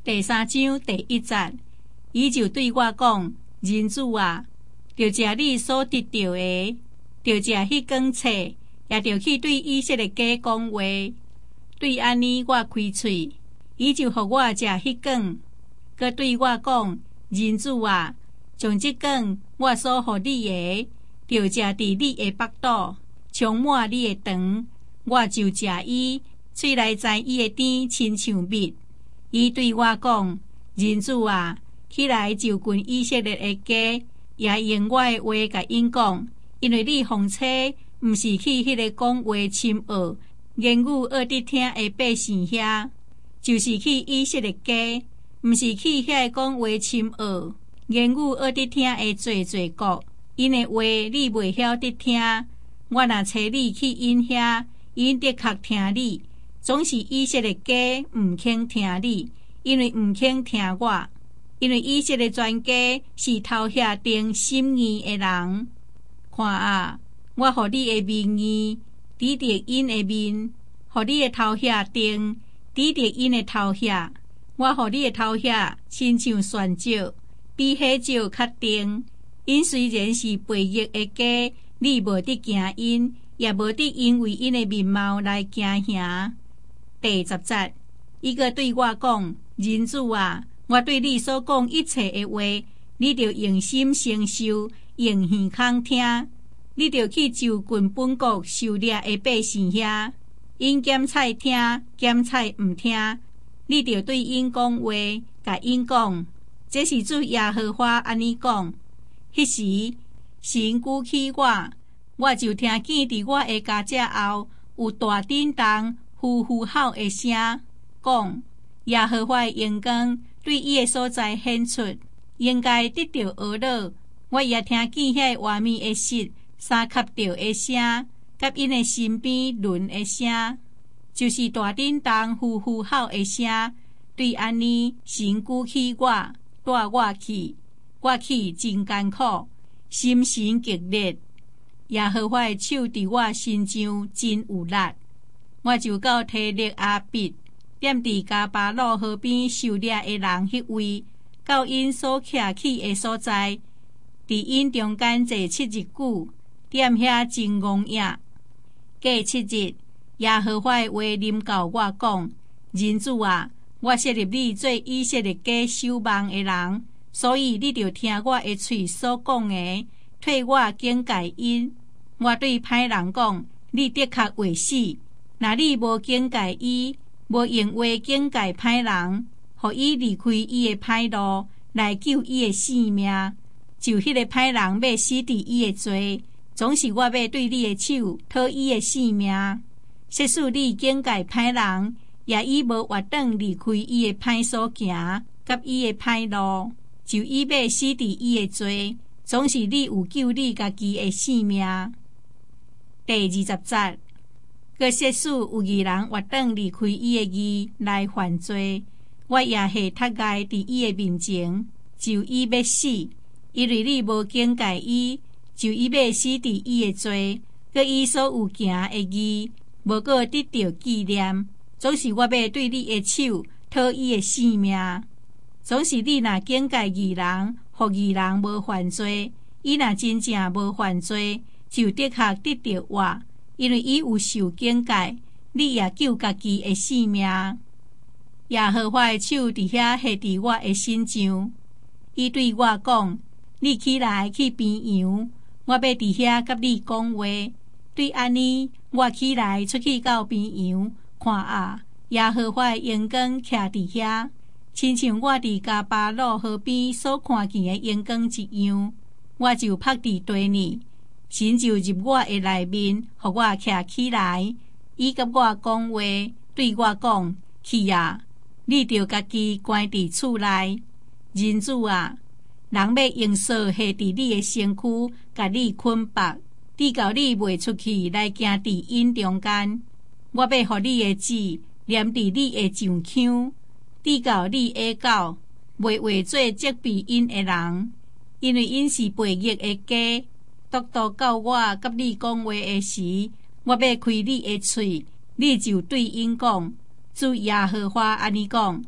第3章第1節，伊就對我講：人子啊，就食你所得到的，就食迄卷冊，也就去對以色列家講話。對安尼，我開喙，伊就予我食迄卷，佮對我講：人子啊，將即卷我所予你的，就食佇你的腹肚，充滿你的腸。我就食伊，喙內知伊的甜，親像蜜。伊對我講：人子啊，起來就近以色列的家，也用我的話甲因講，因為你奉冊毋是去迄個講話深奧、言語學得聽的百姓遐，就是去以色列家，毋是去遐個講話深奧、言語學得聽的濟國，因的話你袂曉得聽。我若找你去因遐，因的確聽你。總是以色列家毋肯聽你，因為毋肯聽我。因為以色列全家是頭遐定心意的人。看啊，我予你的名義指着因的面，予你的頭遐定指着因的頭遐。我予你的頭遐親像旋石，比迄石較定。因雖然是背逆的家，你無得驚因，也無得因為因的面貌來驚嚇。第10節，伊閣對我講：人子啊，我對你所講一切的話，你着用心承受，用耳孔聽。你着去就近本國受掠的百姓遐，因檢採聽，檢採毋聽。你着對因講話，甲因講：這是主耶和華安尼講。迄時，神舉起我就聽見佇我的家隻後有大震動。呼呼吼的聲，講耶和華的榮光對伊的所在顯出，應該得到訛樂。我也聽見遐畫面的舌三磕着的聲，甲因的身邊輪的聲，就是大震動呼呼吼的聲。對安尼，神舉起帶我去，我去真艱苦，心神極烈。耶和華的手佇我身上真有力。我就到提勒阿別，踮佇加巴魯河邊受掠的人迄位，到因所徛起的所在，佇因中間坐7日久，踮遐真戇影。過7日，耶和華的話臨到我講：人子啊，我設立你做以色列家守望的人，所以你就聽我的喙所講的，替我警戒因。我對歹人講：你的確會死。若你無警戒伊，無用話警戒歹人，互伊離開伊的歹路，來救伊的性命，就迄個歹人要死佇伊的罪，總是我要對你的手討伊的性命。即使你警戒歹人，也伊無活轉離開伊的歹所行，甲伊的歹路，就伊要死佇伊的罪，總是你有救你家己的性命。第20節。閣即使有義人活轉離開伊的義來犯罪，我也下踢蓋佇伊的面前，就伊要死，因為你無警戒伊，就伊要死佇伊的罪，閣伊所有行的義，無閣得到紀念，總是我要對你的手討伊的性命。總是你若警戒義人，互義人無犯罪，伊若真正無犯罪，就的確得到我。因為伊有受警戒，你也救家己的性命。耶和華的手佇遐下佇我的身上，伊對我講：你起來去邊洋，我要佇遐甲你講話。對安尼，我起來出去到邊洋，看啊，耶和華的陽光徛佇遐，親像我佇加巴魯河邊所看見的陽光一樣。我就趴佇地裡。神就入我的內面，互我徛起來。伊甲我講話，對我講：去啊，你着家己關佇厝內。人子啊，人要用鎖下佇你的身軀，甲你捆綁，直到你袂出去來行佇因中間。我要互你的字黏佇你的上腔，直到你下到袂畫做責備因的人，因為因是背逆的家。獨到我甲你講話的時，我要開你的喙，你就對因講：主耶和華安尼講，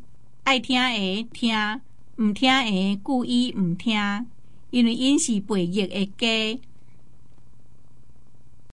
爱听的听，毋听的故意毋听，因为因是悖逆的家。